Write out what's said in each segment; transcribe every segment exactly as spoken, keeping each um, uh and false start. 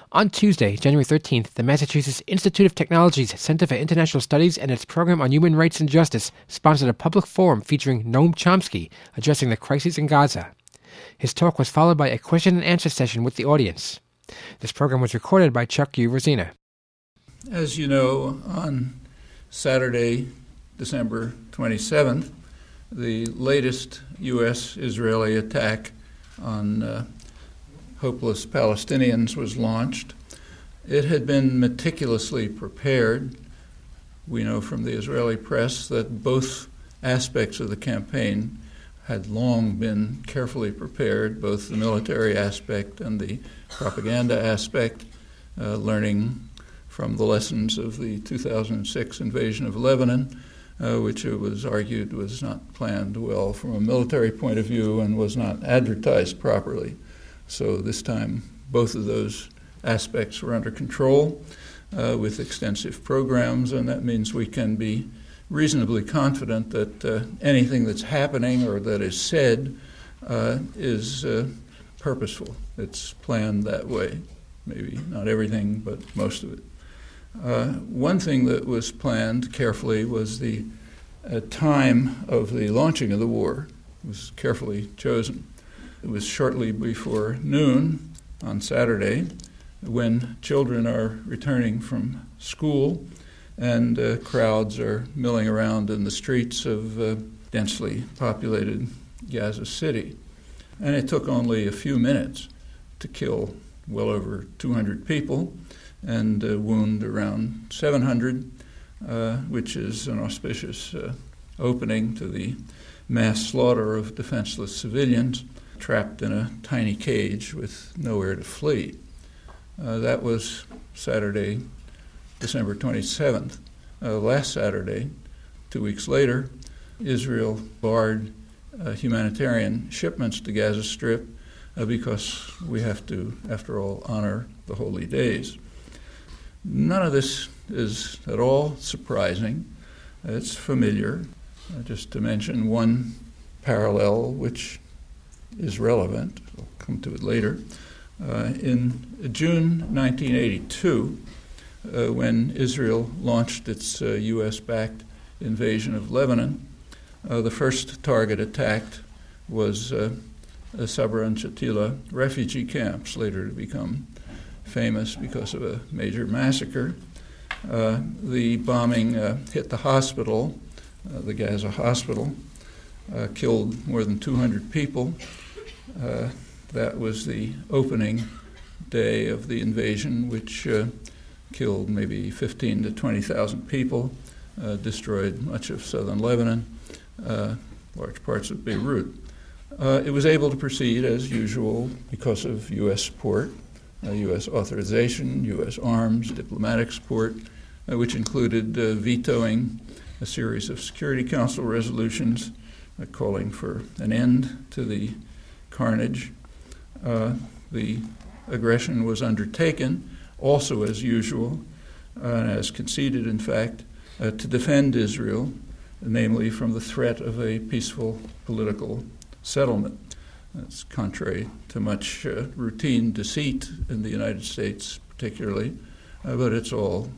On Tuesday, January thirteenth, the Massachusetts Institute of Technology's Center for International Studies and its Program on Human Rights and Justice sponsored a public forum featuring Noam Chomsky addressing the crisis in Gaza. His talk was followed by a question and answer session with the audience. This program was recorded by Chuck U. Rosina. As you know, on Saturday, December twenty-seventh, the latest U S Israeli attack on uh, hopeless Palestinians was launched. It had been meticulously prepared. We know from the Israeli press that both aspects of the campaign had long been carefully prepared, both the military aspect and the propaganda aspect, uh, learning from the lessons of the two thousand six invasion of Lebanon, uh, which it was argued was not planned well from a military point of view and was not advertised properly. So this time, both of those aspects were under control uh, with extensive programs, and that means we can be reasonably confident that uh, anything that's happening or that is said uh, is uh, purposeful. It's planned that way. Maybe not everything, but most of it. Uh, one thing that was planned carefully was the uh, time of the launching of the war. It was carefully chosen. It was shortly before noon on Saturday when children are returning from school and uh, crowds are milling around in the streets of uh, densely populated Gaza City. And it took only a few minutes to kill well over two hundred people and uh, wound around seven hundred, uh, which is an auspicious uh, opening to the mass slaughter of defenseless civilians trapped in a tiny cage with nowhere to flee. Uh, that was Saturday, December twenty-seventh. Uh, last Saturday, two weeks later, Israel barred uh, humanitarian shipments to Gaza Strip uh, because we have to, after all, honor the holy days. None of this is at all surprising. It's familiar. Uh, just to mention one parallel, which is relevant. I'll come to it later. Uh, in June nineteen eighty-two, uh, when Israel launched its uh, U S-backed invasion of Lebanon, uh, the first target attacked was uh, the Sabra and Shatila refugee camps, later to become famous because of a major massacre. Uh, the bombing uh, hit the hospital, uh, the Gaza hospital, uh, killed more than two hundred people. Uh, that was the opening day of the invasion, which uh, killed maybe fifteen to twenty thousand people, uh, destroyed much of southern Lebanon, uh, large parts of Beirut. Uh, it was able to proceed as usual because of U S support, uh, U S authorization, U S arms, diplomatic support, uh, which included uh, vetoing a series of Security Council resolutions uh, calling for an end to the carnage. Uh, the aggression was undertaken, also as usual, uh, and as conceded, in fact, uh, to defend Israel, namely from the threat of a peaceful political settlement. That's contrary to much uh, routine deceit in the United States, particularly, uh, but it's all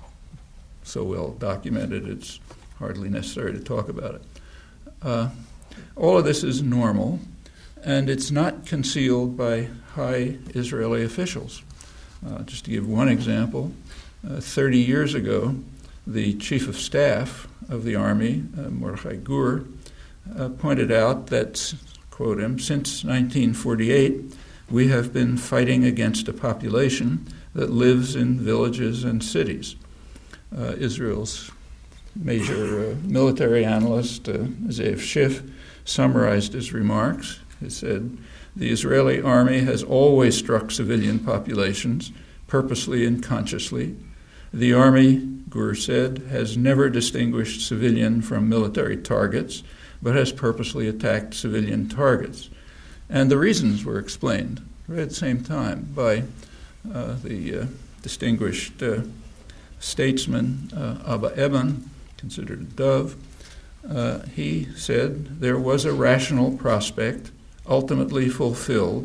so well documented it's hardly necessary to talk about it. Uh, all of this is normal, and it's not concealed by high Israeli officials. Uh, just to give one example, uh, thirty years ago, the chief of staff of the army, uh, Mordechai Gur, uh, pointed out that, quote him, since nineteen forty-eight, we have been fighting against a population that lives in villages and cities. Uh, Israel's major uh, military analyst, uh, Zev Schiff, summarized his remarks. He said, the Israeli army has always struck civilian populations, purposely and consciously. The army, Gur said, has never distinguished civilian from military targets, but has purposely attacked civilian targets. And the reasons were explained right at the same time by uh, the uh, distinguished uh, statesman uh, Abba Eban, considered a dove. Uh, he said there was a rational prospect, ultimately fulfilled,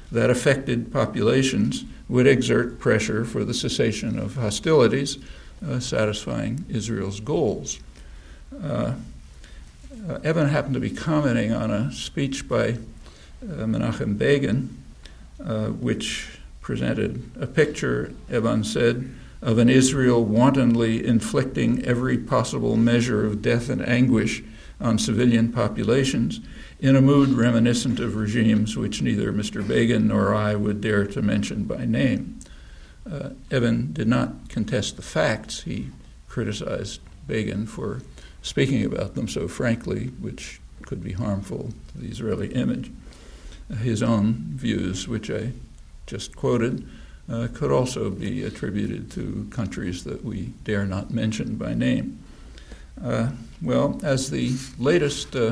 that affected populations would exert pressure for the cessation of hostilities, uh, satisfying Israel's goals. Uh, uh, Evan happened to be commenting on a speech by uh, Menachem Begin, uh, which presented a picture, Evan said, of an Israel wantonly inflicting every possible measure of death and anguish on civilian populations in a mood reminiscent of regimes which neither Mister Begin nor I would dare to mention by name. Uh, Evan did not contest the facts. He criticized Begin for speaking about them so frankly, which could be harmful to the Israeli image. Uh, his own views, which I just quoted, uh, could also be attributed to countries that we dare not mention by name. Uh, well, as the latest uh,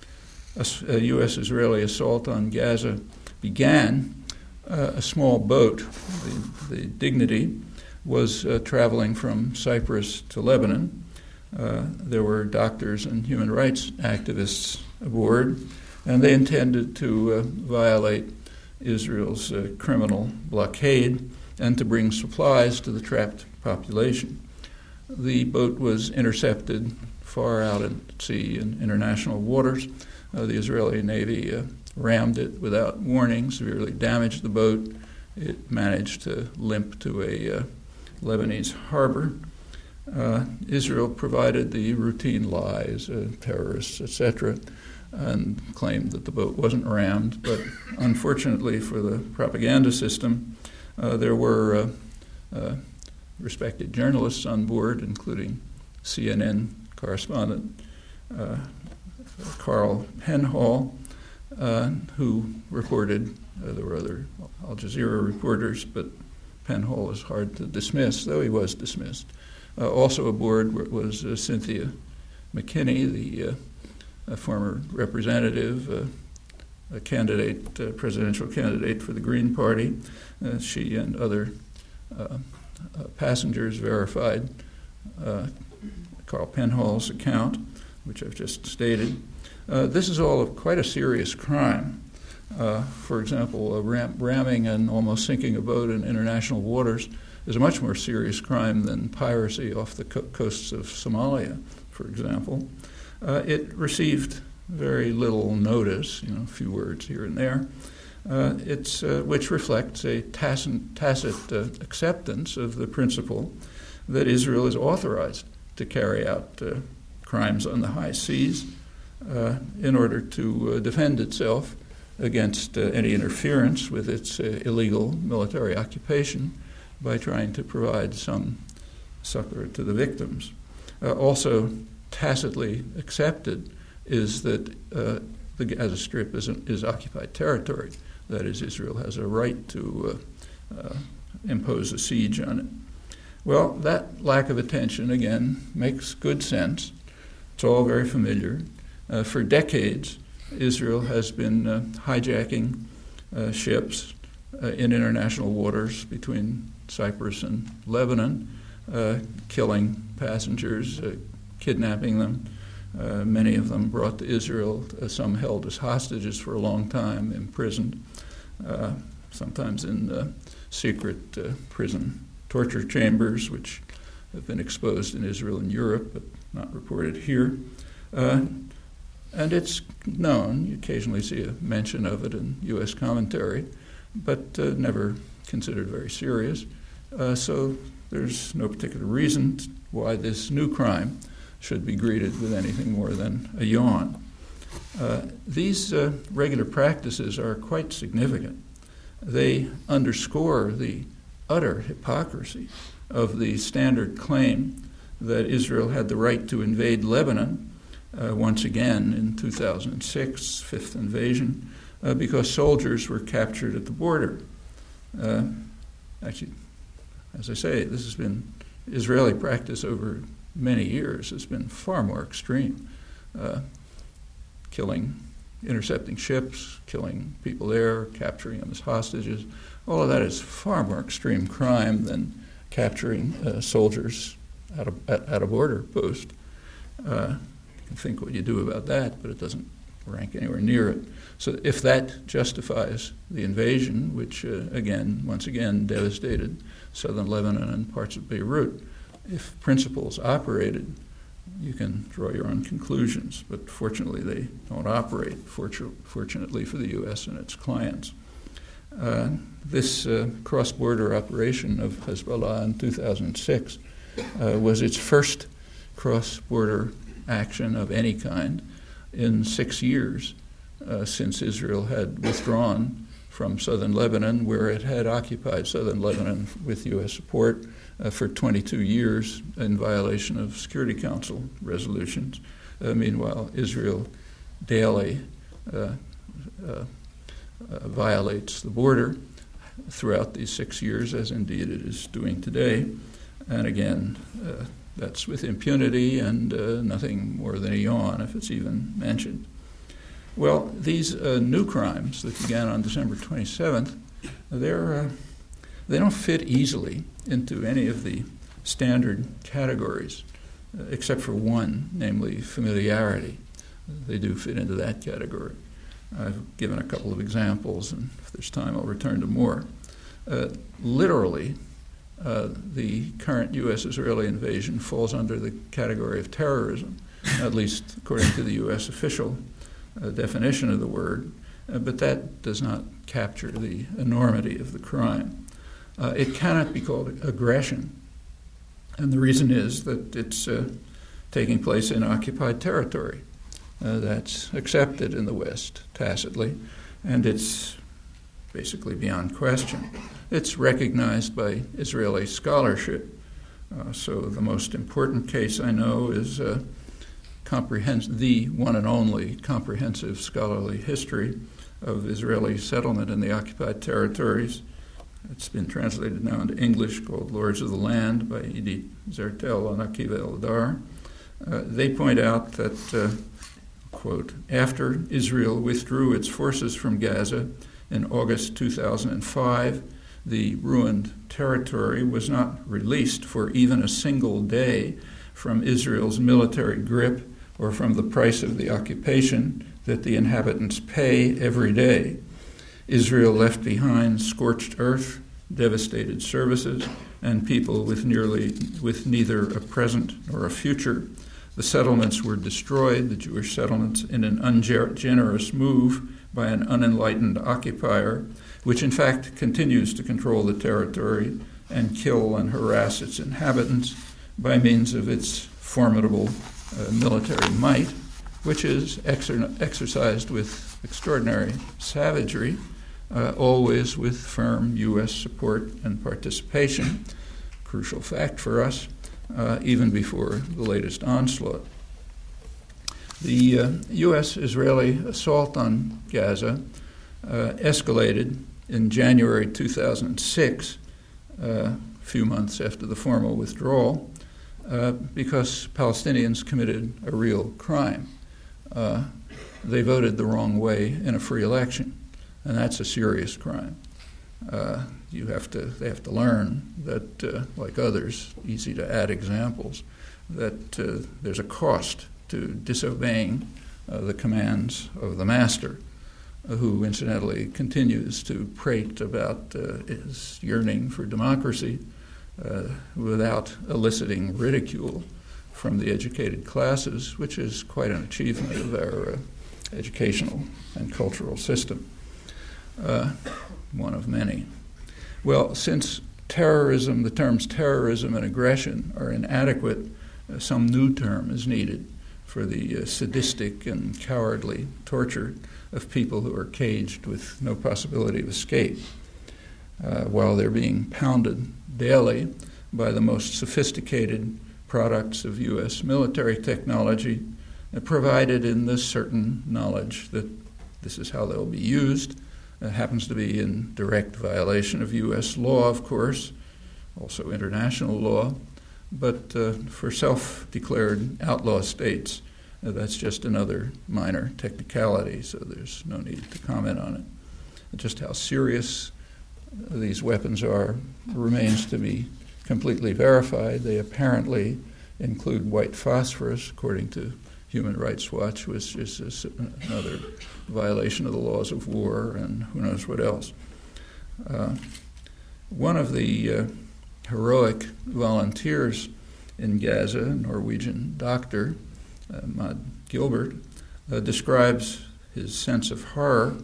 U S Israeli assault on Gaza began, uh, a small boat, the, the Dignity, was uh, traveling from Cyprus to Lebanon. Uh, there were doctors and human rights activists aboard, and they intended to uh, violate Israel's uh, criminal blockade and to bring supplies to the trapped population. The boat was intercepted far out at sea in international waters. Uh, the Israeli Navy uh, rammed it without warning, severely damaged the boat. It managed to limp to a uh, Lebanese harbor. Uh, Israel provided the routine lies, uh, terrorists, et cetera, and claimed that the boat wasn't rammed. But unfortunately for the propaganda system, uh, there were uh, uh, respected journalists on board, including C N N correspondent uh, Carl Penhall, uh, who reported, uh, there were other Al Jazeera reporters, but Penhall is hard to dismiss, though he was dismissed. Uh, also aboard was uh, Cynthia McKinney, the uh, a former representative, uh, a candidate, uh, presidential candidate for the Green Party. Uh, she and other uh, uh, passengers verified uh, Carl Penhall's account, which I've just stated. Uh, this is all of quite a serious crime. Uh, for example, a ram- ramming and almost sinking a boat in international waters is a much more serious crime than piracy off the co- coasts of Somalia, for example. Uh, it received very little notice, you know, a few words here and there, uh, it's, uh, which reflects a tacit, tacit uh, acceptance of the principle that Israel is authorized to carry out uh, crimes on the high seas uh, in order to uh, defend itself against uh, any interference with its uh, illegal military occupation by trying to provide some succor to the victims. Uh, also tacitly accepted is that uh, the Gaza Strip is, an, is occupied territory. That is, Israel has a right to uh, uh, impose a siege on it. Well, that lack of attention, again, makes good sense. It's all very familiar. Uh, for decades, Israel has been uh, hijacking uh, ships uh, in international waters between Cyprus and Lebanon, uh, killing passengers, uh, kidnapping them, uh, many of them brought to Israel, uh, some held as hostages for a long time, imprisoned, uh, sometimes in uh, secret uh, prison torture chambers, which have been exposed in Israel and Europe, but not reported here. Uh, and it's known, you occasionally see a mention of it in U S commentary, but uh, never considered very serious. Uh, so there's no particular reason why this new crime should be greeted with anything more than a yawn. Uh, these uh, regular practices are quite significant. They underscore the utter hypocrisy of the standard claim that Israel had the right to invade Lebanon uh, once again in two thousand six, fifth invasion, uh, because soldiers were captured at the border. Uh, actually, as I say, this has been Israeli practice over many years. Has been far more extreme, uh, killing, intercepting ships, killing people there, capturing them as hostages. All of that is far more extreme crime than capturing uh, soldiers at a, at, at a border post. Uh, you can think what you do about that, but it doesn't rank anywhere near it. So if that justifies the invasion, which uh, again, once again, devastated southern Lebanon and parts of Beirut, if principles operated, you can draw your own conclusions. But fortunately, they don't operate, fortu- fortunately for the U S and its clients. Uh, this uh, cross-border operation of Hezbollah in two thousand six uh, was its first cross-border action of any kind in six years uh, since Israel had withdrawn from southern Lebanon, where it had occupied southern Lebanon with U S support uh, for twenty-two years in violation of Security Council resolutions. Uh, meanwhile, Israel daily uh, uh, uh, violates the border throughout these six years, as indeed it is doing today. And again, uh, that's with impunity and uh, nothing more than a yawn if it's even mentioned. Well, these uh, new crimes that began on December twenty-seventh, they're, uh, they don't fit easily into any of the standard categories, uh, except for one, namely familiarity. They do fit into that category. I've given a couple of examples, and if there's time, I'll return to more. Uh, literally, uh, the current U S-Israeli invasion falls under the category of terrorism, at least according to the U S official uh, definition of the word, uh, but that does not capture the enormity of the crime. Uh, it cannot be called aggression, and the reason is that it's uh, taking place in occupied territory. Uh, that's accepted in the West tacitly, and it's basically beyond question. It's recognized by Israeli scholarship. Uh, so the most important case I know is uh, comprehens- the one and only comprehensive scholarly history of Israeli settlement in the occupied territories. It's been translated now into English, called Lords of the Land by Edith Zertel and Akiva Eldar. Uh, they point out that uh, quote, after Israel withdrew its forces from Gaza in August two thousand five, the ruined territory was not released for even a single day from Israel's military grip or from the price of the occupation that the inhabitants pay every day. Israel left behind scorched earth, devastated services, and people with nearly with neither a present nor a future. The settlements were destroyed, the Jewish settlements, in an ungenerous move by an unenlightened occupier, which in fact continues to control the territory and kill and harass its inhabitants by means of its formidable uh, military might, which is exer- exercised with extraordinary savagery, uh, always with firm U S support and participation. Crucial fact for us. Uh, even before the latest onslaught. The uh, U S-Israeli assault on Gaza uh, escalated in January two thousand six, uh, a few months after the formal withdrawal, uh, because Palestinians committed a real crime. Uh, they voted the wrong way in a free election, and that's a serious crime. Uh, you have to, they have to learn that, uh, like others, easy to add examples, that uh, there's a cost to disobeying uh, the commands of the master, uh, who incidentally continues to prate about uh, his yearning for democracy uh, without eliciting ridicule from the educated classes, which is quite an achievement of our uh, educational and cultural system. Uh, one of many. Well, since terrorism, the terms terrorism and aggression are inadequate, uh, some new term is needed for the uh, sadistic and cowardly torture of people who are caged with no possibility of escape, uh, while they're being pounded daily by the most sophisticated products of U S military technology, uh, provided in the certain knowledge that this is how they'll be used. It happens to be in direct violation of U S law, of course, also international law, but uh, for self-declared outlaw states, uh, that's just another minor technicality, so there's no need to comment on it. Just how serious these weapons are remains to be completely verified. They apparently include white phosphorus, according to Human Rights Watch was just another violation of the laws of war and who knows what else. Uh, one of the uh, heroic volunteers in Gaza, a Norwegian doctor, uh, Maud Gilbert, uh, describes his sense of horror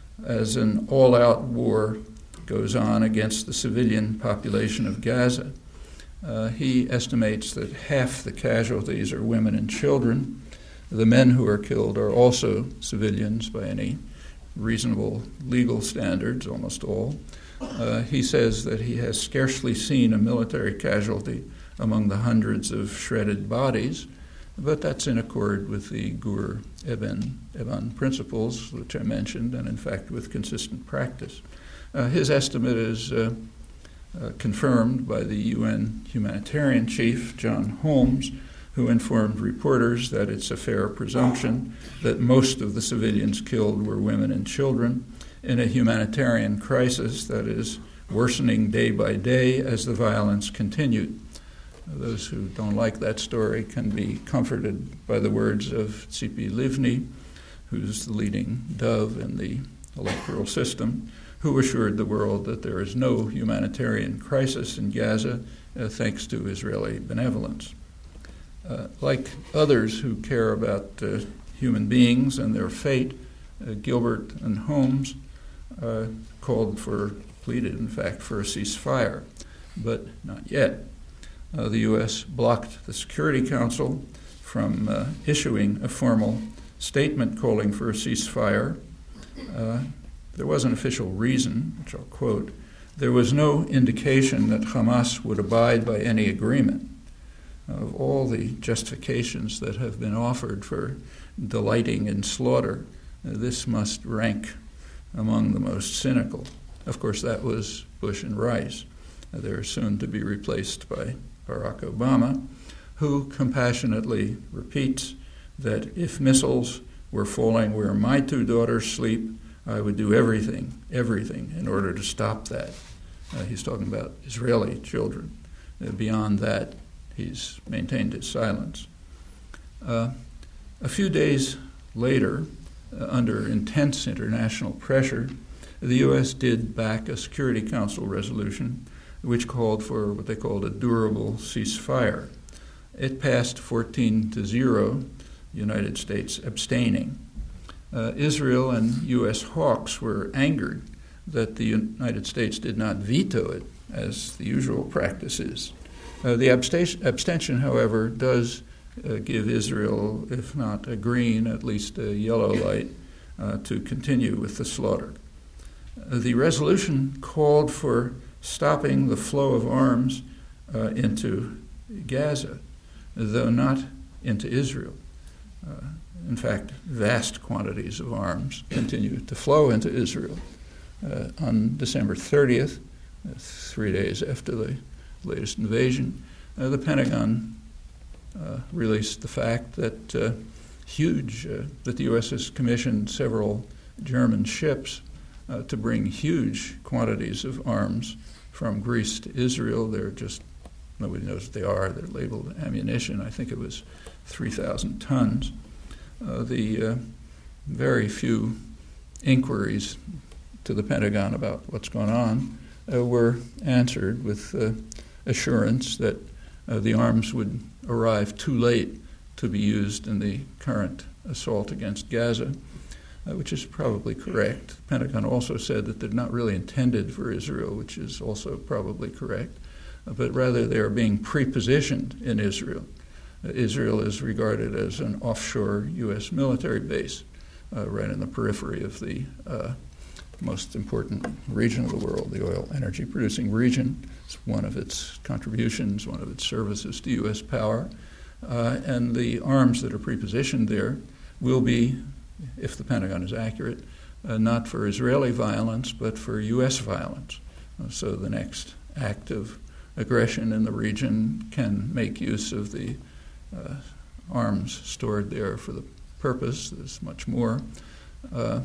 as an all-out war goes on against the civilian population of Gaza. Uh, he estimates that half the casualties are women and children. The men who are killed are also civilians by any reasonable legal standards, almost all. Uh, he says that he has scarcely seen a military casualty among the hundreds of shredded bodies, but that's in accord with the Gur Eben, Eben principles, which I mentioned, and in fact with consistent practice. Uh, his estimate is uh, uh, confirmed by the U N humanitarian chief, John Holmes, who informed reporters that it's a fair presumption that most of the civilians killed were women and children in a humanitarian crisis that is worsening day by day as the violence continued. Those who don't like that story can be comforted by the words of Tzipi Livni, who's the leading dove in the electoral system, who assured the world that there is no humanitarian crisis in Gaza uh, thanks to Israeli benevolence. Uh, like others who care about uh, human beings and their fate, uh, Gilbert and Holmes uh, called for, pleaded in fact, for a ceasefire, but not yet. Uh, the U S blocked the Security Council from uh, issuing a formal statement calling for a ceasefire. Uh, there was an official reason, which I'll quote. There was no indication that Hamas would abide by any agreement. Of all the justifications that have been offered for delighting in slaughter, uh, this must rank among the most cynical. Of course, that was Bush and Rice. Uh, they're soon to be replaced by Barack Obama, who compassionately repeats that if missiles were falling where my two daughters sleep, I would do everything, everything in order to stop that. Uh, he's talking about Israeli children. Uh, beyond that, he's maintained his silence. Uh, a few days later, uh, under intense international pressure, the U S did back a Security Council resolution which called for what they called a durable ceasefire. It passed fourteen to zero, the United States abstaining. Uh, Israel and U S hawks were angered that the United States did not veto it, as the usual practice is. Uh, the abstation, abstention, however, does uh, give Israel, if not a green, at least a yellow light uh, to continue with the slaughter. Uh, the resolution called for stopping the flow of arms uh, into Gaza, though not into Israel. Uh, in fact, vast quantities of arms continue to flow into Israel. Uh, on December thirtieth, uh, three days after the latest invasion, uh, the Pentagon uh, released the fact that uh, huge, uh, that the U S has commissioned several German ships uh, to bring huge quantities of arms from Greece to Israel. They're just, nobody knows what they are. They're labeled ammunition. I think it was three thousand tons. Uh, the uh, very few inquiries to the Pentagon about what's going on uh, were answered with uh, assurance that uh, the arms would arrive too late to be used in the current assault against Gaza, uh, which is probably correct. The Pentagon also said that they're not really intended for Israel, which is also probably correct, uh, but rather they are being prepositioned in Israel. Uh, Israel is regarded as an offshore U S military base uh, right in the periphery of the uh, most important region of the world, the oil energy producing region. It's one of its contributions, one of its services to U S power. Uh, and the arms that are prepositioned there will be, if the Pentagon is accurate, uh, not for Israeli violence, but for U S violence. Uh, so the next act of aggression in the region can make use of the uh, arms stored there for the purpose. There's much more. Uh,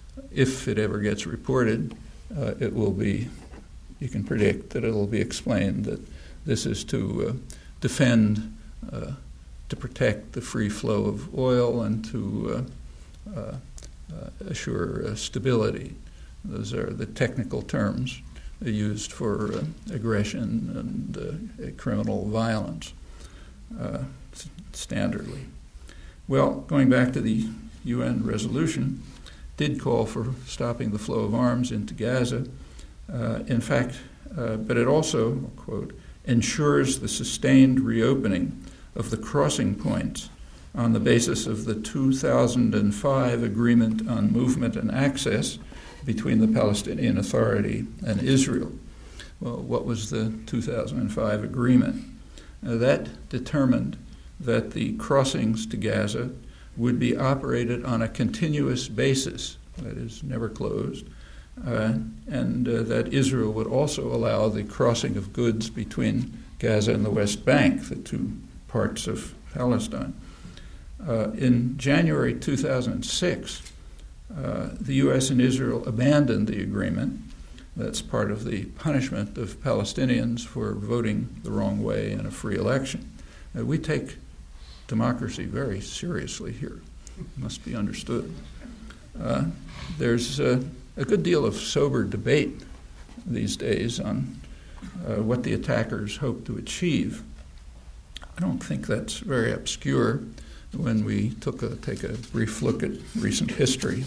if it ever gets reported, uh, it will be, you can predict that it will be explained that this is to uh, defend uh, to protect the free flow of oil and to uh, uh, uh, assure uh, stability. Those are the technical terms used for uh, aggression and uh, criminal violence uh, standardly. Well, going back to the U N resolution, did call for stopping the flow of arms into Gaza. Uh, in fact, uh, but it also, quote, ensures the sustained reopening of the crossing points on the basis of the two thousand five Agreement on Movement and Access between the Palestinian Authority and Israel. Well, what was the two thousand five agreement? Uh, that determined that the crossings to Gaza would be operated on a continuous basis, that is, never closed, uh, and uh, that Israel would also allow the crossing of goods between Gaza and the West Bank, the two parts of Palestine. Uh, in January two thousand six, uh, the U S and Israel abandoned the agreement. That's part of the punishment of Palestinians for voting the wrong way in a free election. Uh, we take democracy very seriously here. It must be understood. Uh, there's uh, a good deal of sober debate these days on uh, what the attackers hope to achieve. I don't think that's very obscure when we took a, take a brief look at recent history.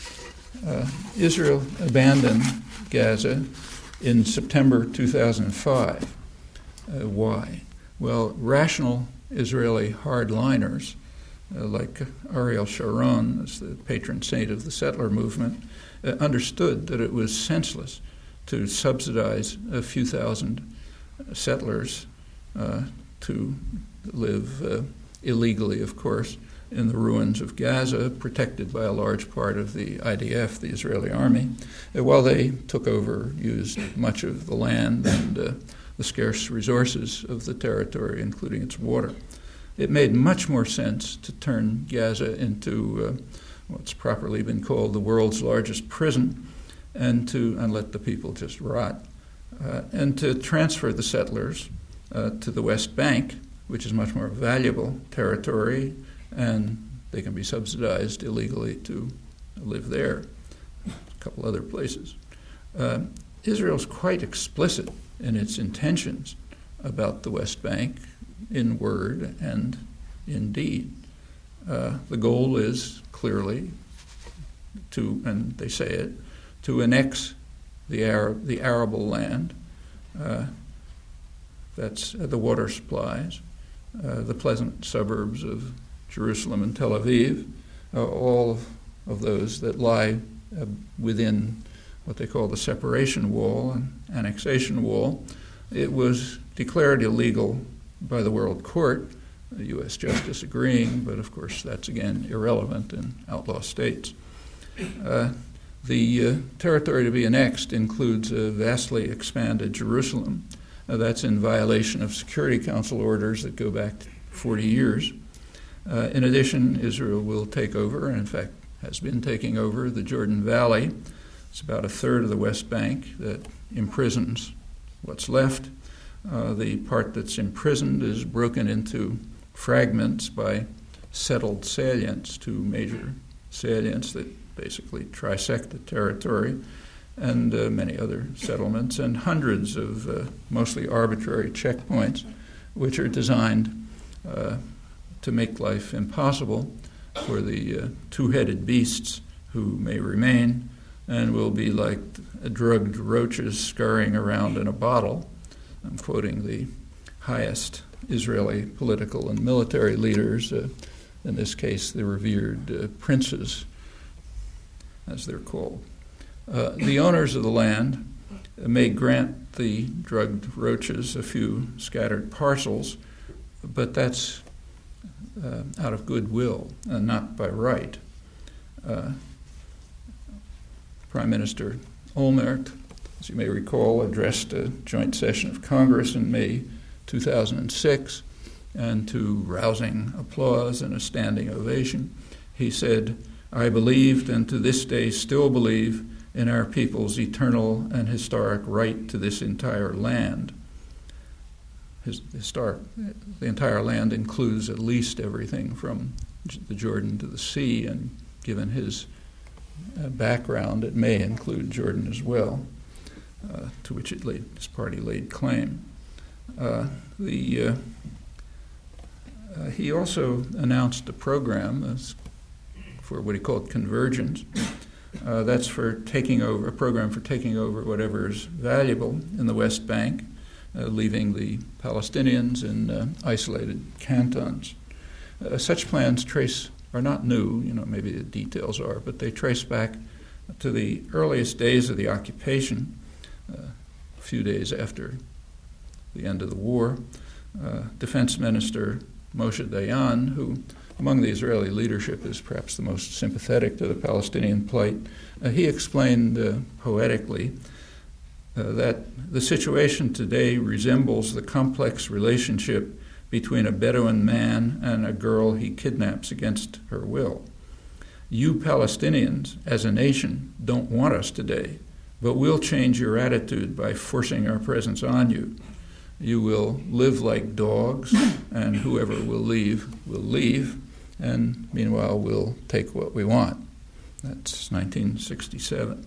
Uh, Israel abandoned Gaza in September two thousand five. Uh, why? Well, rational Israeli hardliners, uh, like Ariel Sharon, as the patron saint of the settler movement, uh, understood that it was senseless to subsidize a few thousand settlers uh, to live uh, illegally, of course, in the ruins of Gaza, protected by a large part of the I D F, the Israeli army, uh, while they took over, used much of the land and uh, the scarce resources of the territory, including its water. It made much more sense to turn Gaza into uh, what's properly been called the world's largest prison, and to and let the people just rot, uh, and to transfer the settlers uh, to the West Bank, which is much more valuable territory, and they can be subsidized illegally to live there. A couple other places. Uh, Israel's quite explicit in its intentions about the West Bank in word and in deed. Uh, the goal is clearly to, and they say it, to annex the Arab, the arable land, uh, that's uh, the water supplies, uh, the pleasant suburbs of Jerusalem and Tel Aviv, uh, all of those that lie uh, within what they call the separation wall and annexation wall. It was declared illegal by the World Court, the U S justice agreeing, but of course that's again irrelevant in outlaw states. Uh, the uh, territory to be annexed includes a vastly expanded Jerusalem. Uh, that's in violation of Security Council orders that go back forty years. Uh, in addition, Israel will take over, and in fact has been taking over, the Jordan Valley. It's about a third of the West Bank that imprisons what's left. Uh, the part that's imprisoned is broken into fragments by settled salients, two major salients that basically trisect the territory, and uh, many other settlements, and hundreds of uh, mostly arbitrary checkpoints, which are designed uh, to make life impossible for the uh, two-headed beasts who may remain and will be like drugged roaches scurrying around in a bottle. I'm quoting the highest Israeli political and military leaders, uh, in this case the revered uh, princes, as they're called. Uh, the owners of the land may grant the drugged roaches a few scattered parcels, but that's uh, out of goodwill and not by right. Uh, Prime Minister Olmert, as you may recall, addressed a joint session of Congress in May two thousand six, and to rousing applause and a standing ovation, he said, "I believed and to this day still believe in our people's eternal and historic right to this entire land." his, historic, the entire land includes at least everything from the Jordan to the sea, and given his uh, background, it may include Jordan as well, uh, to which it laid, his party laid claim. Uh, the uh, uh, he also announced a program as for what he called convergence. Uh, that's for taking over, a program for taking over whatever is valuable in the West Bank, uh, leaving the Palestinians in uh, isolated cantons. Uh, such plans trace, are not new, you know, maybe the details are, but they trace back to the earliest days of the occupation, uh, a few days after the end of the war. Uh, Defense Minister Moshe Dayan, who among the Israeli leadership is perhaps the most sympathetic to the Palestinian plight, uh, he explained uh, poetically uh, that the situation today resembles the complex relationship between a Bedouin man and a girl he kidnaps against her will. You Palestinians, as a nation, don't want us today, but we'll change your attitude by forcing our presence on you. You will live like dogs, and whoever will leave will leave, and meanwhile we'll take what we want. That's nineteen sixty-seven.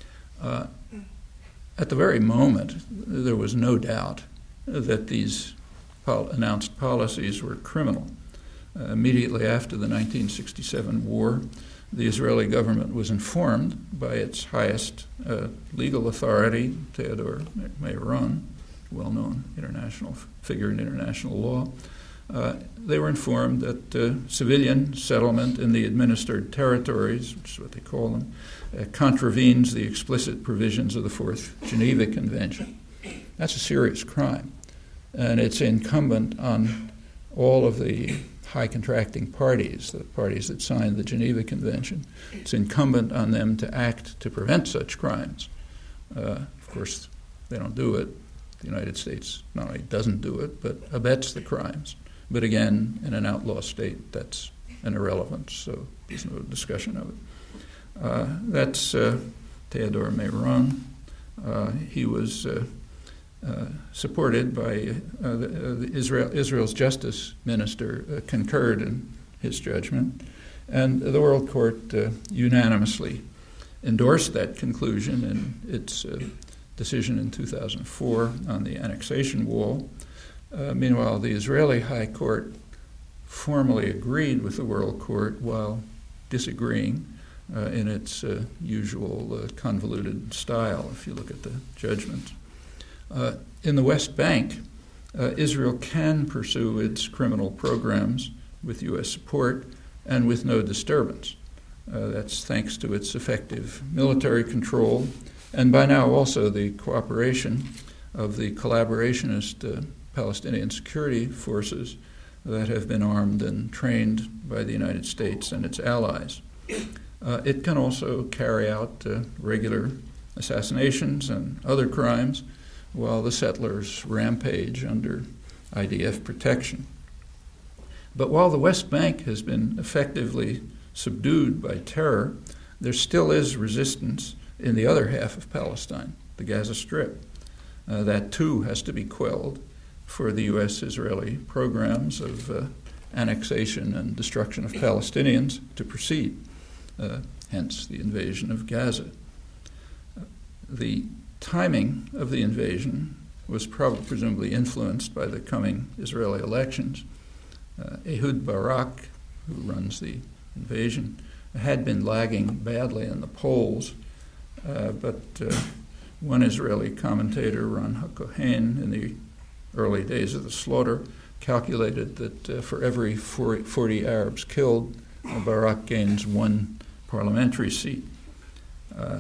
Uh, at the very moment, there was no doubt that these pol- announced policies were criminal. Uh, immediately after the nineteen sixty-seven war, the Israeli government was informed by its highest uh, legal authority, Theodor Meron, well-known international figure in international law. Uh, they were informed that uh, civilian settlement in the administered territories, which is what they call them, uh, contravenes the explicit provisions of the Fourth Geneva Convention. That's a serious crime, and it's incumbent on all of the high contracting parties, the parties that signed the Geneva Convention. It's incumbent on them to act to prevent such crimes. Uh, of course, they don't do it. The United States not only doesn't do it, but abets the crimes. But again, in an outlaw state, that's an irrelevance, so there's no discussion of it. Uh, that's uh, Theodor Meron. Uh, he was uh, uh, supported by uh, the, uh, the Israel, Israel's justice minister, uh, concurred in his judgment, and the World Court uh, unanimously endorsed that conclusion in its uh, decision in two thousand four on the annexation wall. Uh, meanwhile, the Israeli High Court formally agreed with the World Court while disagreeing uh, in its uh, usual uh, convoluted style, if you look at the judgments. Uh, in the West Bank, uh, Israel can pursue its criminal programs with U S support and with no disturbance. Uh, that's thanks to its effective military control, and by now also the cooperation of the collaborationist uh, Palestinian security forces that have been armed and trained by the United States and its allies. Uh, it can also carry out uh, regular assassinations and other crimes while the settlers rampage under I D F protection. But while the West Bank has been effectively subdued by terror, there still is resistance in the other half of Palestine, the Gaza Strip. Uh, that too has to be quelled for the U S-Israeli programs of uh, annexation and destruction of Palestinians to proceed, uh, hence the invasion of Gaza. Uh, the timing of the invasion was probably presumably influenced by the coming Israeli elections. Uh, Ehud Barak, who runs the invasion, had been lagging badly in the polls, uh, but uh, one Israeli commentator, Ron HaKohen, in the early days of the slaughter, calculated that uh, for every forty Arabs killed, uh, Barak gains one parliamentary seat. Uh,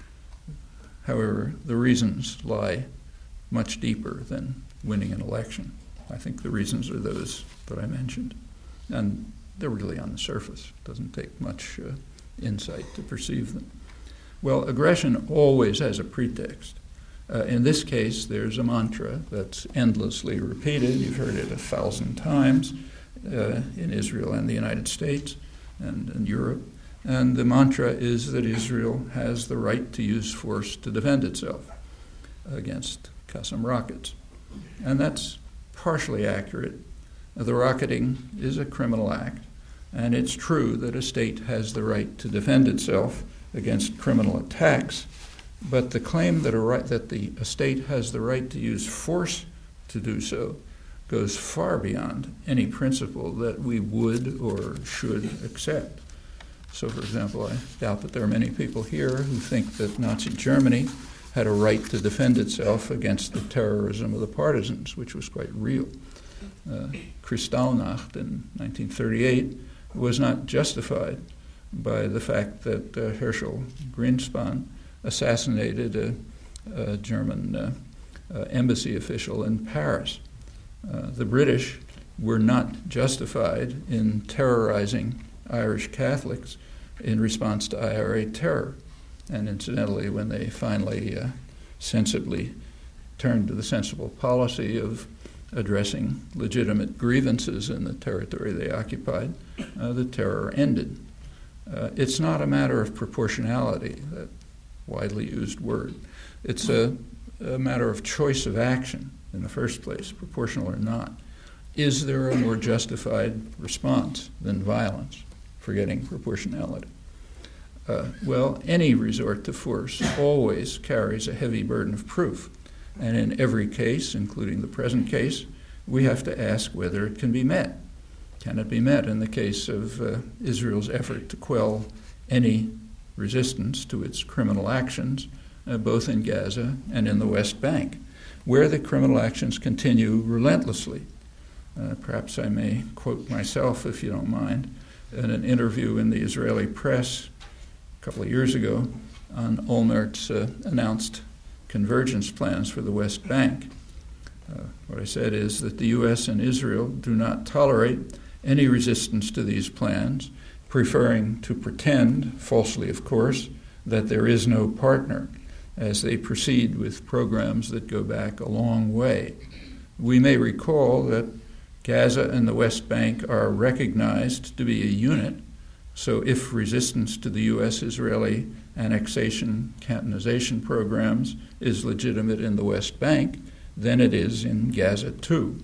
however, the reasons lie much deeper than winning an election. I think the reasons are those that I mentioned, and they're really on the surface. It doesn't take much uh, insight to perceive them. Well, aggression always has a pretext. Uh, in this case, there's a mantra that's endlessly repeated. You've heard it a thousand times uh, in Israel and the United States and in Europe. And the mantra is that Israel has the right to use force to defend itself against Qassam rockets. And that's partially accurate. The rocketing is a criminal act, and it's true that a state has the right to defend itself against criminal attacks, but the claim that a, right, that the, a state has the right to use force to do so goes far beyond any principle that we would or should accept. So, for example, I doubt that there are many people here who think that Nazi Germany had a right to defend itself against the terrorism of the partisans, which was quite real. Uh, Kristallnacht in nineteen thirty-eight was not justified by the fact that uh, Herschel Grynszpan assassinated a, a German uh, uh, embassy official in Paris. Uh, the British were not justified in terrorizing Irish Catholics in response to I R A terror. And incidentally, when they finally uh, sensibly turned to the sensible policy of addressing legitimate grievances in the territory they occupied, uh, the terror ended. Uh, it's not a matter of proportionality, that widely used word. It's a, a matter of choice of action in the first place, proportional or not. Is there a more justified response than violence, forgetting proportionality? Uh, well, any resort to force always carries a heavy burden of proof. And in every case, including the present case, we have to ask whether it can be met. Can it be met in the case of uh, Israel's effort to quell any resistance to its criminal actions, uh, both in Gaza and in the West Bank, where the criminal actions continue relentlessly? Uh, perhaps I may quote myself, if you don't mind, in an interview in the Israeli press a couple of years ago on Olmert's uh, announced convergence plans for the West Bank. Uh, what I said is that the U S and Israel do not tolerate any resistance to these plans, preferring to pretend, falsely of course, that there is no partner as they proceed with programs that go back a long way. We may recall that Gaza and the West Bank are recognized to be a unit, so if resistance to the U S-Israeli annexation, cantonization programs is legitimate in the West Bank, then it is in Gaza too.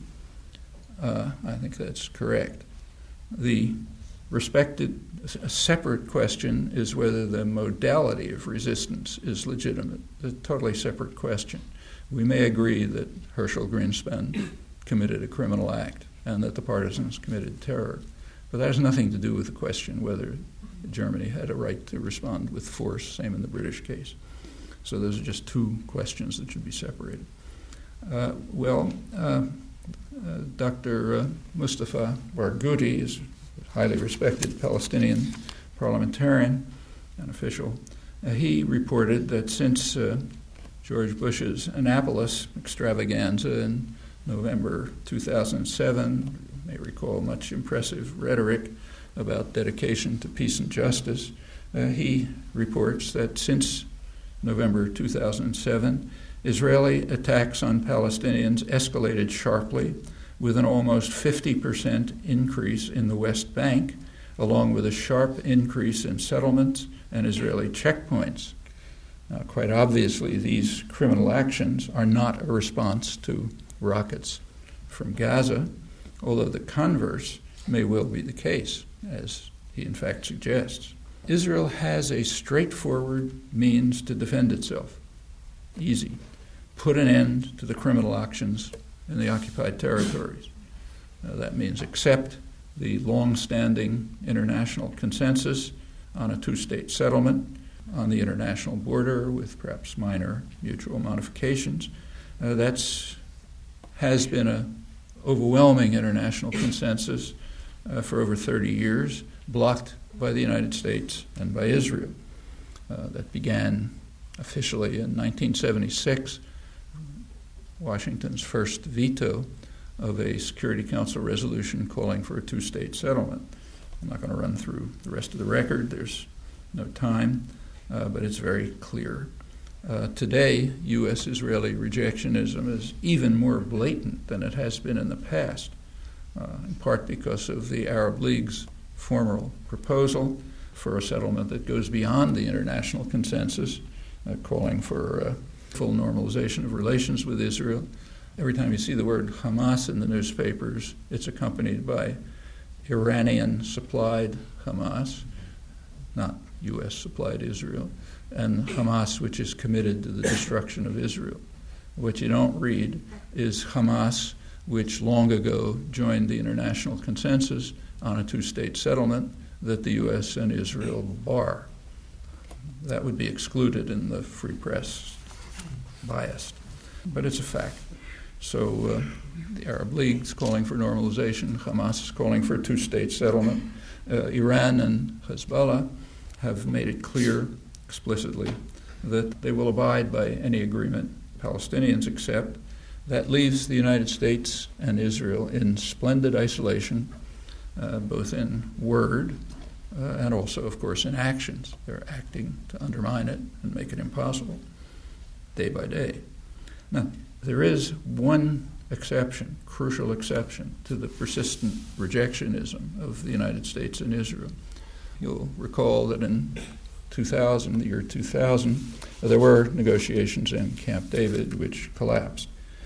Uh, I think that's correct. The respected, a separate question is whether the modality of resistance is legitimate. A totally separate question. We may agree that Herschel Grynszpan committed a criminal act and that the partisans committed terror, but that has nothing to do with the question whether Germany had a right to respond with force, same in the British case. So those are just two questions that should be separated. Uh, well, uh, uh, Doctor Uh, Mustafa Barghouti is a highly respected Palestinian parliamentarian and official. Uh, he reported that since uh, George Bush's Annapolis extravaganza in November two thousand seven, you may recall much impressive rhetoric about dedication to peace and justice, uh, he reports that since November two thousand seven, Israeli attacks on Palestinians escalated sharply, with an almost fifty percent increase in the West Bank, along with a sharp increase in settlements and Israeli checkpoints. Now, quite obviously, these criminal actions are not a response to rockets from Gaza, although the converse may well be the case, as he in fact suggests. Israel has a straightforward means to defend itself. Easy. Put an end to the criminal actions in the occupied territories. Uh, that means accept the long-standing international consensus on a two-state settlement on the international border with perhaps minor mutual modifications. Uh, that's has been an overwhelming international consensus uh, for over thirty years, blocked by the United States and by Israel. Uh, that began officially in nineteen seventy-six, Washington's first veto of a Security Council resolution calling for a two-state settlement. I'm not going to run through the rest of the record. There's no time, uh, but it's very clear. Uh, today, U S-Israeli rejectionism is even more blatant than it has been in the past, uh, in part because of the Arab League's formal proposal for a settlement that goes beyond the international consensus, uh, calling for uh, full normalization of relations with Israel, Every time you see the word Hamas in the newspapers, it's accompanied by Iranian-supplied Hamas, not U S-supplied Israel, and Hamas, which is committed to the destruction of Israel. What you don't read is Hamas, which long ago joined the international consensus on a two-state settlement that the U S and Israel bar. That would be excluded in the free press, biased. But it's a fact. So uh, the Arab League's calling for normalization. Hamas is calling for a two-state settlement. Uh, Iran and Hezbollah have made it clear explicitly that they will abide by any agreement Palestinians accept. That leaves the United States and Israel in splendid isolation, uh, both in word uh, and also, of course, in actions. They're acting to undermine it and make it impossible day by day. Now, there is one exception, crucial exception, to the persistent rejectionism of the United States and Israel. You'll recall that in two thousand, the year two thousand, there were negotiations in Camp David which collapsed.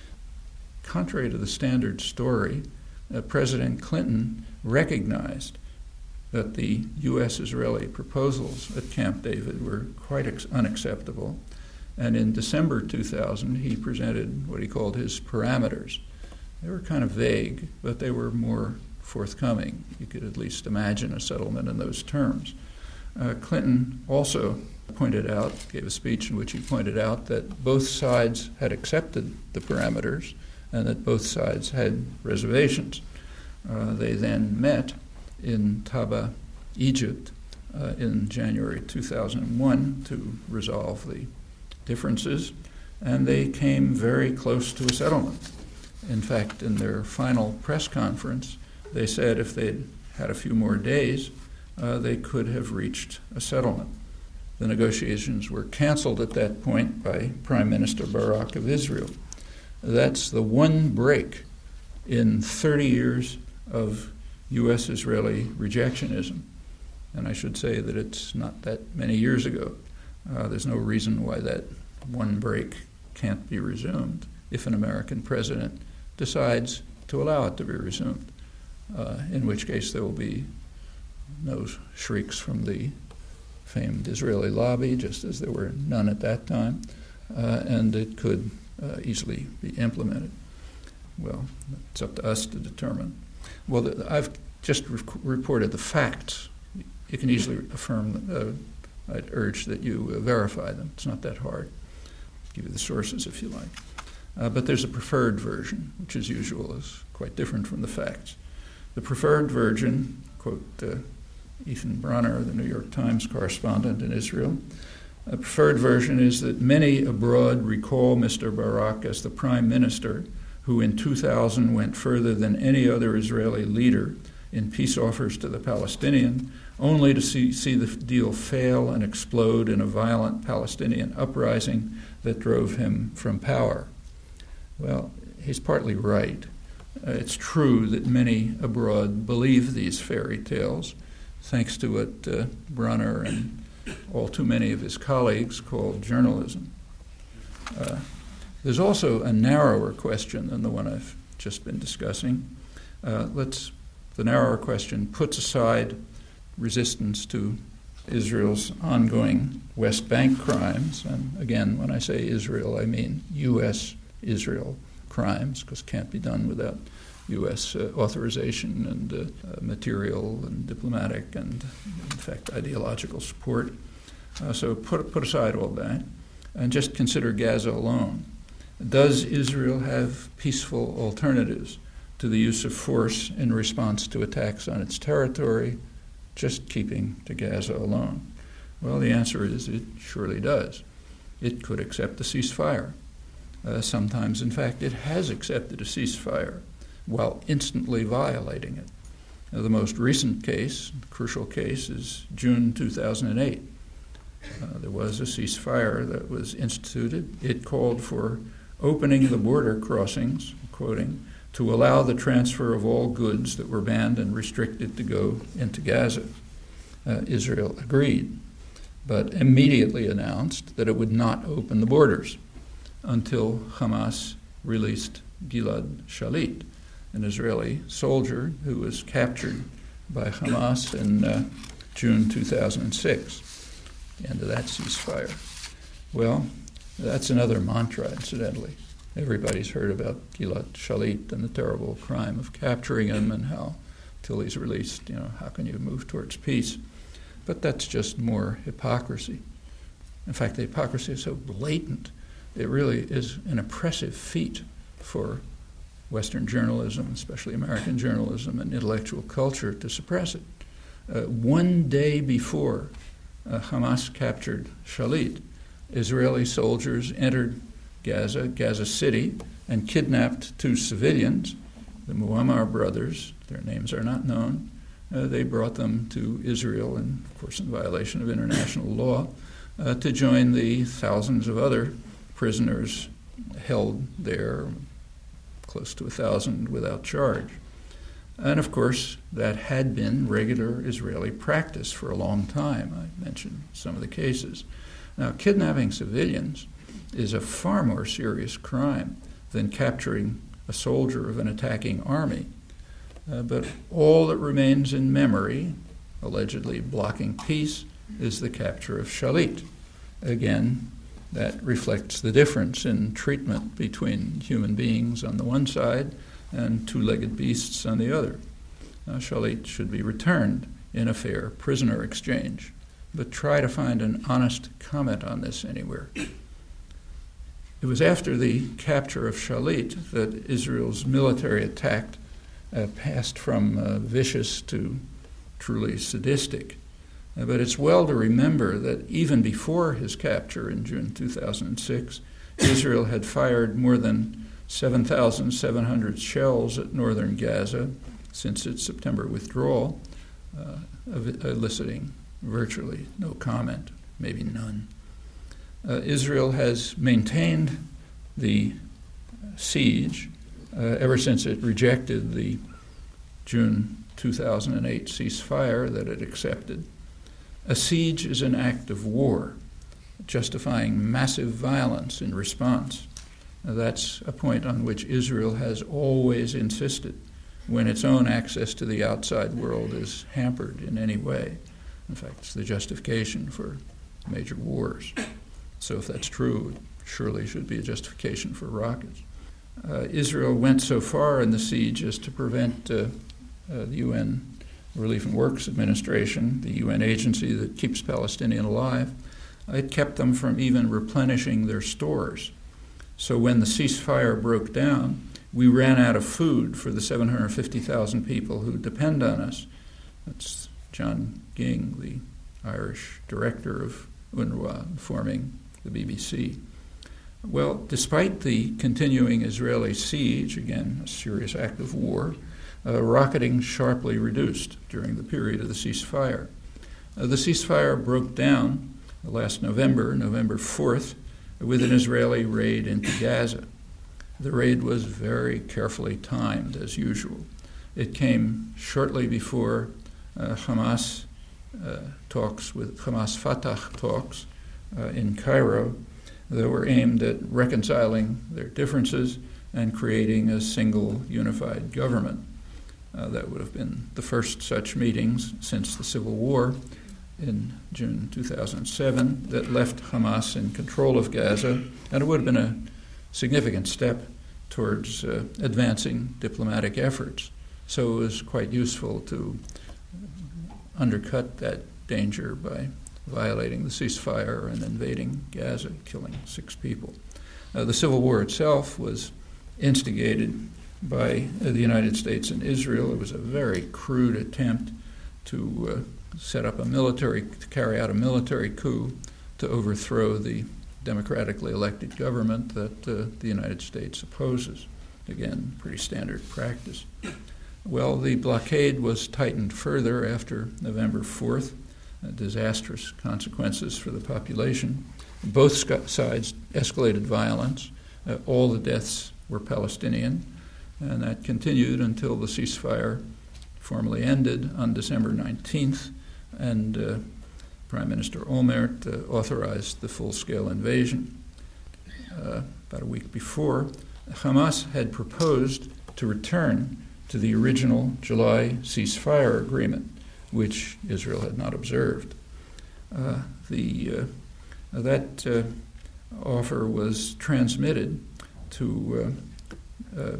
Contrary to the standard story, uh, President Clinton recognized that the U S-Israeli proposals at Camp David were quite ex- unacceptable. And in December two thousand, he presented what he called his parameters. They were kind of vague, but they were more forthcoming. You could at least imagine a settlement in those terms. Uh, Clinton also pointed out, gave a speech in which he pointed out that both sides had accepted the parameters and that both sides had reservations. Uh, they then met in Taba, Egypt, uh, in January two thousand one to resolve the differences, and they came very close to a settlement. In fact, in their final press conference, they said if they'd had a few more days, uh, they could have reached a settlement. The negotiations were canceled at that point by Prime Minister Barak of Israel. That's the one break in thirty years of U S-Israeli rejectionism. And I should say that it's not that many years ago. Uh, there's no reason why that one break can't be resumed if an American president decides to allow it to be resumed, uh, in which case there will be no shrieks from the famed Israeli lobby, just as there were none at that time, uh, and it could uh, easily be implemented. Well, it's up to us to determine. Well, the, I've just re- reported the facts. You can easily affirm uh, I'd urge that you uh, verify them. It's not that hard. I'll give you the sources if you like. Uh, but there's a preferred version, which as usual is quite different from the facts. The preferred version, quote uh, Ethan Bronner, the New York Times correspondent in Israel, a preferred version is that many abroad recall Mister Barak as the prime minister who in two thousand went further than any other Israeli leader in peace offers to the Palestinian, only to see, see the deal fail and explode in a violent Palestinian uprising that drove him from power. Well, he's partly right. Uh, it's true that many abroad believe these fairy tales, thanks to what uh, Bronner and all too many of his colleagues called journalism. Uh, there's also a narrower question than the one I've just been discussing. Uh, let's, the narrower question puts aside resistance to Israel's ongoing West Bank crimes. And again, when I say Israel, I mean U S Israel crimes, because it can't be done without U S uh, authorization and uh, uh, material and diplomatic and, in fact, ideological support. Uh, so put, put aside all that and just consider Gaza alone. Does Israel have peaceful alternatives to the use of force in response to attacks on its territory, just keeping to Gaza alone? Well, the answer is it surely does. It could accept a ceasefire. Uh, sometimes, in fact, it has accepted a ceasefire while instantly violating it. Now, the most recent case, crucial case, is June two thousand eight. Uh, there was a ceasefire that was instituted. It called for opening the border crossings, quoting, to allow the transfer of all goods that were banned and restricted to go into Gaza. Uh, Israel agreed, but immediately announced that it would not open the borders until Hamas released Gilad Shalit, an Israeli soldier who was captured by Hamas in uh, June two thousand six, the end of that ceasefire. Well, that's another mantra, incidentally. Everybody's heard about Gilad Shalit and the terrible crime of capturing him and how, till he's released, you know, how can you move towards peace? But that's just more hypocrisy. In fact, the hypocrisy is so blatant, it really is an oppressive feat for Western journalism, especially American journalism and intellectual culture, to suppress it. Uh, one day before uh, Hamas captured Shalit, Israeli soldiers entered Gaza, Gaza City, and kidnapped two civilians, the Muammar brothers. Their names are not known. Uh, they brought them to Israel, and of course in violation of international law, uh, to join the thousands of other prisoners held there, close to a thousand without charge. And of course, that had been regular Israeli practice for a long time. I mentioned some of the cases. Now, kidnapping civilians is a far more serious crime than capturing a soldier of an attacking army. Uh, but all that remains in memory, allegedly blocking peace, is the capture of Shalit. Again, that reflects the difference in treatment between human beings on the one side and two-legged beasts on the other. Now, Shalit should be returned in a fair prisoner exchange, but try to find an honest comment on this anywhere. It was after the capture of Shalit that Israel's military attack uh, passed from uh, vicious to truly sadistic. Uh, but it's well to remember that even before his capture in June two thousand six, Israel had fired more than seven thousand seven hundred shells at northern Gaza since its September withdrawal, uh, eliciting virtually no comment, maybe none. Uh, Israel has maintained the siege uh, ever since it rejected the June two thousand eight ceasefire that it accepted. A siege is an act of war, justifying massive violence in response. Now, that's a point on which Israel has always insisted when its own access to the outside world is hampered in any way. In fact, it's the justification for major wars. So if that's true, it surely should be a justification for rockets. Uh, Israel went so far in the siege as to prevent uh, uh, the U N Relief and Works Administration, the U N agency that keeps Palestinians alive, it kept them from even replenishing their stores. So when the ceasefire broke down, we ran out of food for the seven hundred fifty thousand people who depend on us. That's John Ging, the Irish director of UNRWA, informing the B B C. Well, despite the continuing Israeli siege, again, a serious act of war, uh, rocketing sharply reduced during the period of the ceasefire. Uh, the ceasefire broke down last November, November fourth, with an Israeli raid into Gaza. The raid was very carefully timed, as usual. It came shortly before uh, Hamas uh, talks with Hamas-Fatah talks uh, in Cairo that were aimed at reconciling their differences and creating a single unified government. Uh, that would have been the first such meetings since the Civil War in June two thousand seven that left Hamas in control of Gaza, and it would have been a significant step towards uh, advancing diplomatic efforts. So it was quite useful to undercut that danger by violating the ceasefire and invading Gaza, killing six people. Uh, the Civil War itself was instigated by uh, the United States and Israel. It was a very crude attempt to uh, set up a military, to carry out a military coup to overthrow the democratically elected government that uh, the United States opposes. Again, pretty standard practice. Well, the blockade was tightened further after November fourth, uh, disastrous consequences for the population. Both sc- sides escalated violence. Uh, all the deaths were Palestinian, and that continued until the ceasefire formally ended on December nineteenth, and uh, Prime Minister Olmert uh, authorized the full-scale invasion. Uh, about a week before, Hamas had proposed to return to the original July ceasefire agreement, which Israel had not observed. Uh, the, uh, that uh, offer was transmitted to uh, uh,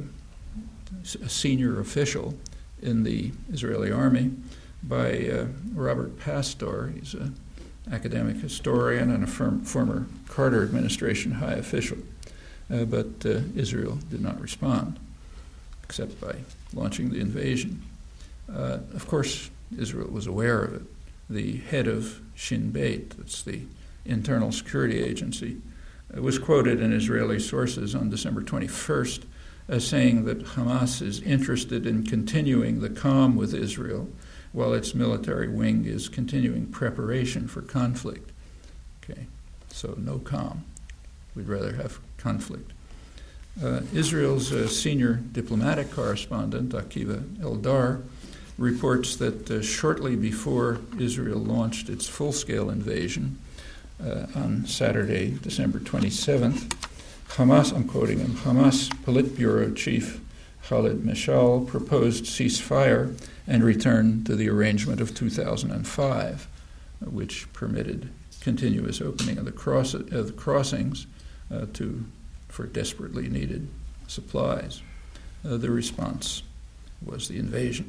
a senior official in the Israeli army by uh, Robert Pastor. He's an academic historian and a firm, former Carter administration high official. Uh, but uh, Israel did not respond, except by launching the invasion. Uh, of course, Israel was aware of it. The head of Shin Bet, that's the internal security agency, uh, was quoted in Israeli sources on December twenty-first as saying that Hamas is interested in continuing the calm with Israel while its military wing is continuing preparation for conflict. Okay, so no calm. We'd rather have conflict. Uh, Israel's uh, senior diplomatic correspondent, Akiva Eldar, reports that uh, shortly before Israel launched its full-scale invasion uh, on Saturday, December twenty-seventh, Hamas, I'm quoting him, Hamas Politburo chief Khalid Mashal proposed ceasefire and return to the arrangement of two thousand five, uh, which permitted continuous opening of the, cross- of the crossings uh, to for desperately needed supplies. Uh, the response was the invasion.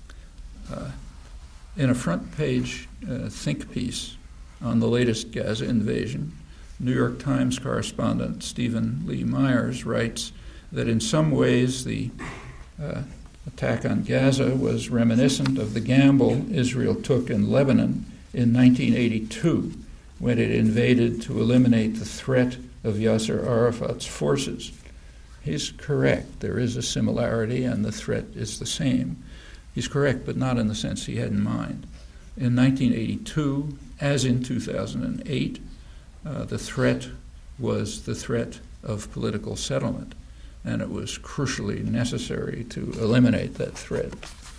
Uh, in a front-page uh, think piece on the latest Gaza invasion, New York Times correspondent Stephen Lee Myers writes that in some ways the uh, attack on Gaza was reminiscent of the gamble Israel took in Lebanon in nineteen eighty-two when it invaded to eliminate the threat of Yasser Arafat's forces. He's correct. There is a similarity and the threat is the same. He's correct, but not in the sense he had in mind. In nineteen eighty-two, as in two thousand eight, uh, the threat was the threat of political settlement, and it was crucially necessary to eliminate that threat.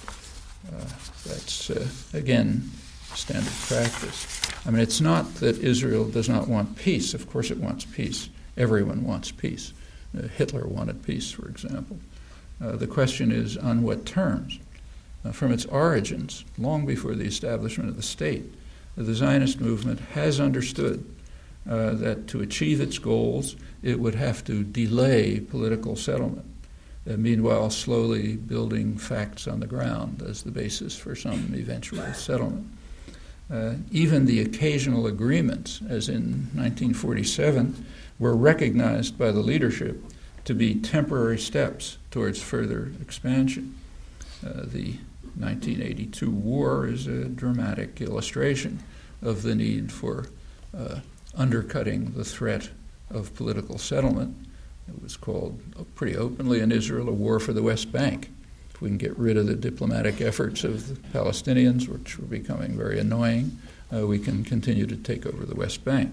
Uh, that's, uh, again, standard practice. I mean, it's not that Israel does not want peace. Of course it wants peace. Everyone wants peace. Uh, Hitler wanted peace, for example. Uh, the question is, on what terms? Uh, from its origins, long before the establishment of the state, the Zionist movement has understood uh, that to achieve its goals, it would have to delay political settlement, uh, meanwhile slowly building facts on the ground as the basis for some eventual settlement. Uh, even the occasional agreements, as in nineteen forty-seven, were recognized by the leadership to be temporary steps towards further expansion. Uh, the nineteen eighty-two war is a dramatic illustration of the need for uh, undercutting the threat of political settlement. It was called pretty openly in Israel a war for the West Bank. If we can get rid of the diplomatic efforts of the Palestinians, which were becoming very annoying, uh, we can continue to take over the West Bank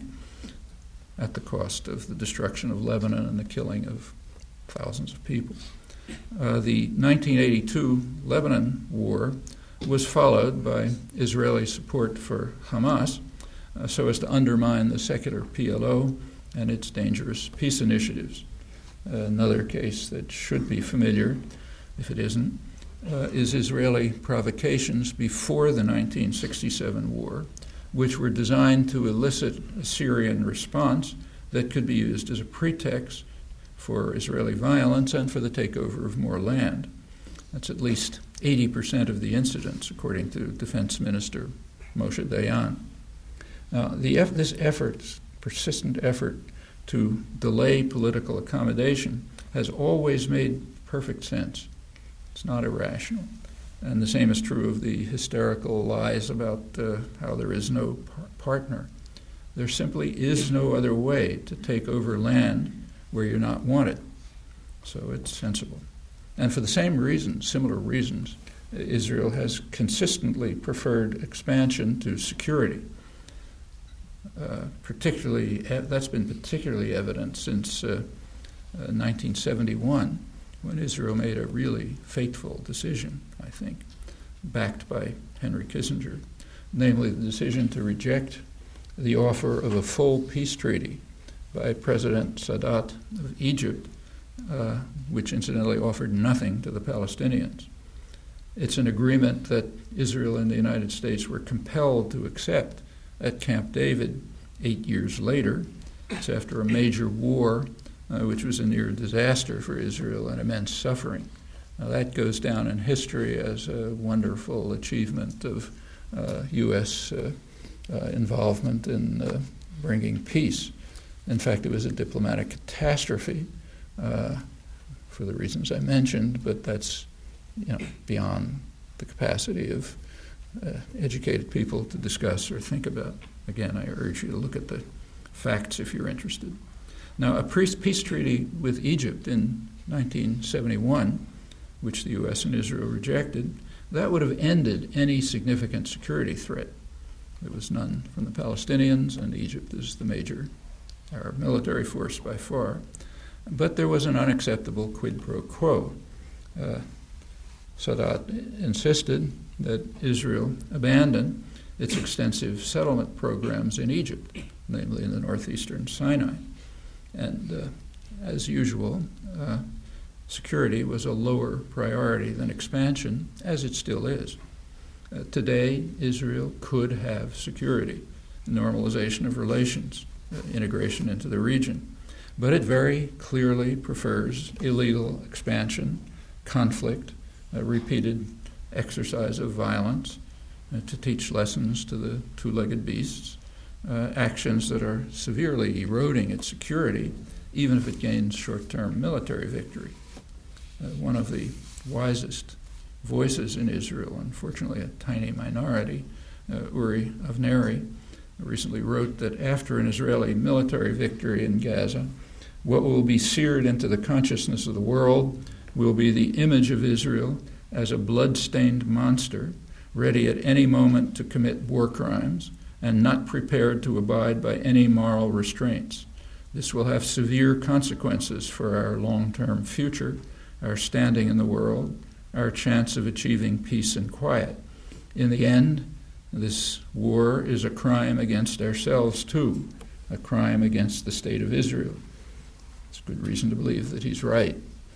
at the cost of the destruction of Lebanon and the killing of thousands of people. Uh, the nineteen eighty-two Lebanon war was followed by Israeli support for Hamas uh, so as to undermine the secular P L O and its dangerous peace initiatives. Uh, another case that should be familiar, if it isn't, uh, is Israeli provocations before the nineteen sixty-seven war, which were designed to elicit a Syrian response that could be used as a pretext for Israeli violence and for the takeover of more land. That's at least eighty percent of the incidents, according to Defense Minister Moshe Dayan. Now, the, this effort, persistent effort to delay political accommodation has always made perfect sense. It's not irrational. And the same is true of the hysterical lies about uh, how there is no par- partner. There simply is no other way to take over land where you're not wanted. So it's sensible. And for the same reasons, similar reasons, Israel has consistently preferred expansion to security. Uh, particularly, that's been particularly evident since uh, uh, nineteen seventy-one, when Israel made a really fateful decision, I think, backed by Henry Kissinger, namely the decision to reject the offer of a full peace treaty by President Sadat of Egypt uh, which incidentally offered nothing to the Palestinians. It's an agreement that Israel and the United States were compelled to accept at Camp David eight years later. It's after a major war, uh, which was a near disaster for Israel and immense suffering. Now, that goes down in history as a wonderful achievement of uh, U S uh, uh, involvement in uh, bringing peace. In fact, it was a diplomatic catastrophe uh, for the reasons I mentioned, but that's you know, beyond the capacity of uh, educated people to discuss or think about. Again, I urge you to look at the facts if you're interested. Now, a peace treaty with Egypt in nineteen seventy-one, which the U S and Israel rejected, that would have ended any significant security threat. There was none from the Palestinians, and Egypt is the major Arab military force by far. But there was an unacceptable quid pro quo. Uh, Sadat insisted that Israel abandon its extensive settlement programs in Egypt, namely in the northeastern Sinai. And uh, as usual, uh, security was a lower priority than expansion, as it still is. Uh, today, Israel could have security, normalization of relations, uh, integration into the region, but it very clearly prefers illegal expansion, conflict, a repeated exercise of violence uh, to teach lessons to the two-legged beasts, uh, actions that are severely eroding its security, even if it gains short-term military victory. Uh, one of the wisest voices in Israel, unfortunately a tiny minority, uh, Uri Avneri, recently wrote that after an Israeli military victory in Gaza, what will be seared into the consciousness of the world will be the image of Israel as a blood-stained monster, ready at any moment to commit war crimes and not prepared to abide by any moral restraints. This will have severe consequences for our long-term future, our standing in the world, our chance of achieving peace and quiet. In the end, this war is a crime against ourselves too, a crime against the state of Israel. It's good reason to believe that he's right.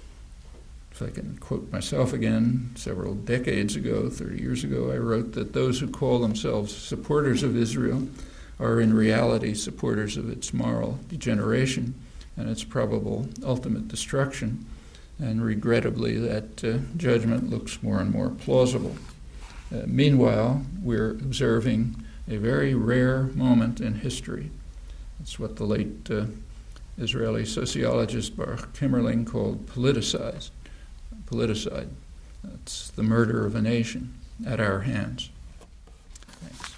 If I can quote myself again, several decades ago, thirty years ago, I wrote that those who call themselves supporters of Israel are in reality supporters of its moral degeneration and its probable ultimate destruction. And regrettably, that uh, judgment looks more and more plausible. Uh, meanwhile, we're observing a very rare moment in history. It's what the late uh, Israeli sociologist Baruch Kimmerling called politicized. Politicide. That's the murder of a nation at our hands. Thanks.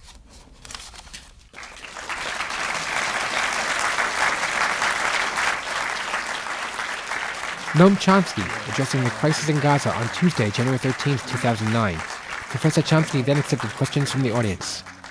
Noam Chomsky, addressing the crisis in Gaza on Tuesday, January thirteenth, two thousand nine. Professor Chomsky then accepted questions from the audience.